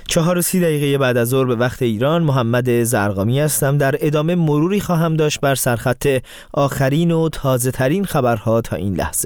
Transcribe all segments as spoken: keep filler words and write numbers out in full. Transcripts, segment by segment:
چهار و سی دقیقه بعد از ظهر به وقت ایران، محمد زرقامی هستم. در ادامه مروری خواهم داشت بر سرخط آخرین و تازه ترین خبرها تا این لحظه.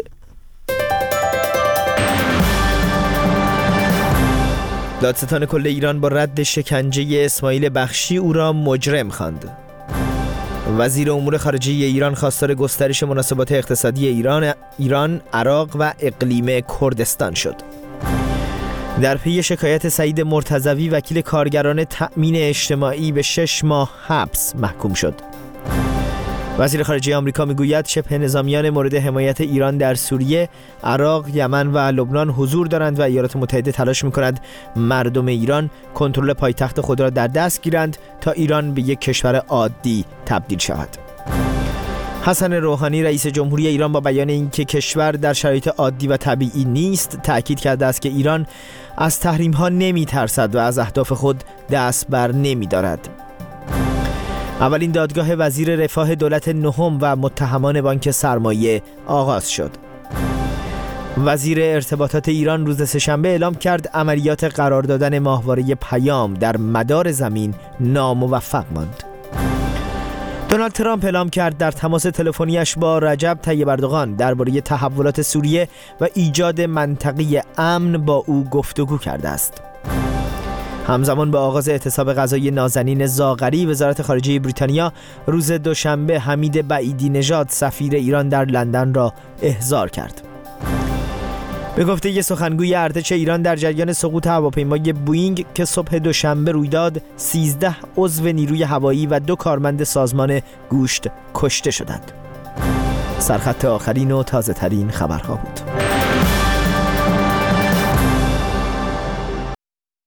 دادستان کل ایران با رد شکنجه اسماعیل بخشی او را مجرم خواند. وزیر امور خارجه ایران خواستار گسترش مناسبات اقتصادی ایران، ایران، عراق و اقلیم کردستان شد. در پی شکایت سعید مرتضوی وکیل کارگران تأمین اجتماعی به شش ماه حبس محکوم شد. وزیر خارجه آمریکا میگوید شبه نظامیان مورد حمایت ایران در سوریه، عراق، یمن و لبنان حضور دارند و ایالات متحده تلاش می‌کند مردم ایران کنترل پایتخت خود را در دست گیرند تا ایران به یک کشور عادی تبدیل شود. حسن روحانی رئیس جمهوری ایران با بیان اینکه کشور در شرایط عادی و طبیعی نیست، تأکید کرده است که ایران از تحریم‌ها نمی‌ترسد و از اهداف خود دست بر نمی‌دارد. اولین دادگاه وزیر رفاه دولت نهم و متهمان بانک سرمایه آغاز شد. وزیر ارتباطات ایران روز سه‌شنبه اعلام کرد عملیات قرار دادن ماهواره پیام در مدار زمین ناموفق ماند. دونالد ترامپ اعلام کرد در تماس تلفنیش با رجب طیب اردوغان درباره تحولات سوریه و ایجاد منطقه امن با او گفتگو کرده است. همزمان با آغاز اعتصاب غذایی نازنین زاغری، وزارت خارجه بریتانیا روز دوشنبه حمید بعیدی نژاد سفیر ایران در لندن را احضار کرد. به گفته یک سخنگوی ارتش ایران در جریان سقوط هواپیمای بوئینگ که صبح دوشنبه روی داد، سیزده عضو نیروی هوایی و دو کارمند سازمان گوشت کشته شدند. سرخط آخرین و تازه ترین خبرها بود.